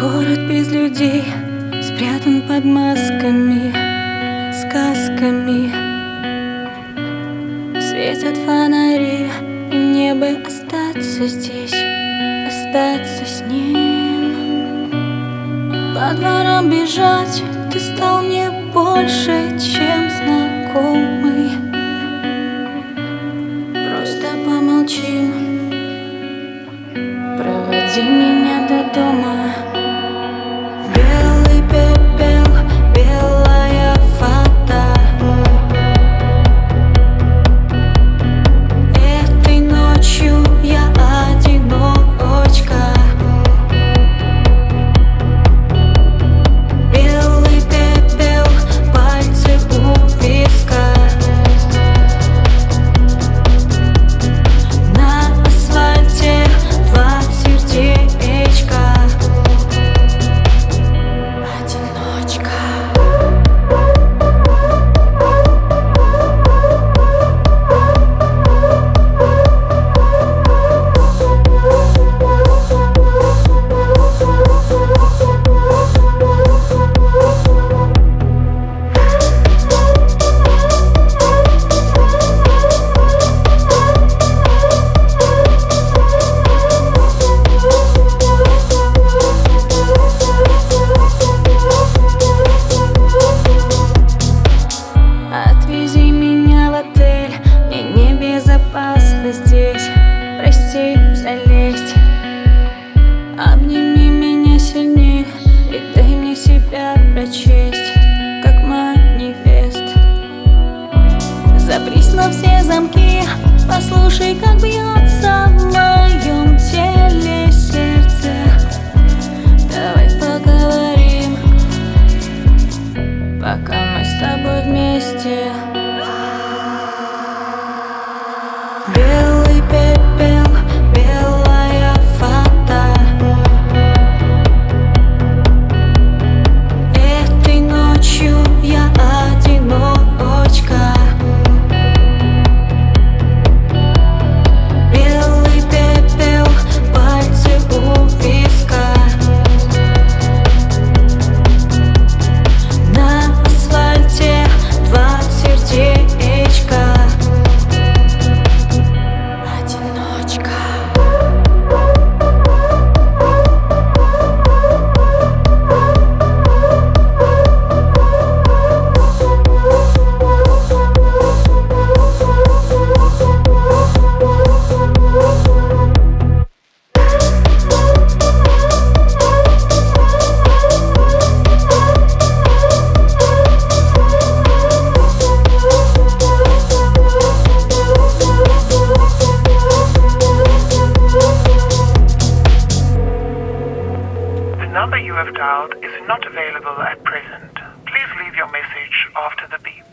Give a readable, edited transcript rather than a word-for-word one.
Город без людей спрятан под масками, сказками. Светят фонари, и мне бы остаться здесь, остаться с ним. По дворам бежать, ты стал мне больше, чем знакомый. Просто помолчим, проводи меня до дома. Белый пепел, белая фата. Этой ночью я одиночка. Белый пепел, пальцы у виска. На асфальте два сердечка. Отвези меня в отель, мне небезопасно здесь. Прости за лесть. Обними меня сильнее и дай мне себя прочесть, как манифест. Запрись на все замки, послушай, как бьется в моем теле сердце. Давай поговорим, пока мы с тобой вместе. Белый пепел, белая фата. Этой ночью я одиночка. Белый пепел, пальцы у виска. На асфальте два сердечка. Одиночка. The number you have dialed is not available at present. Please leave your message after the beep.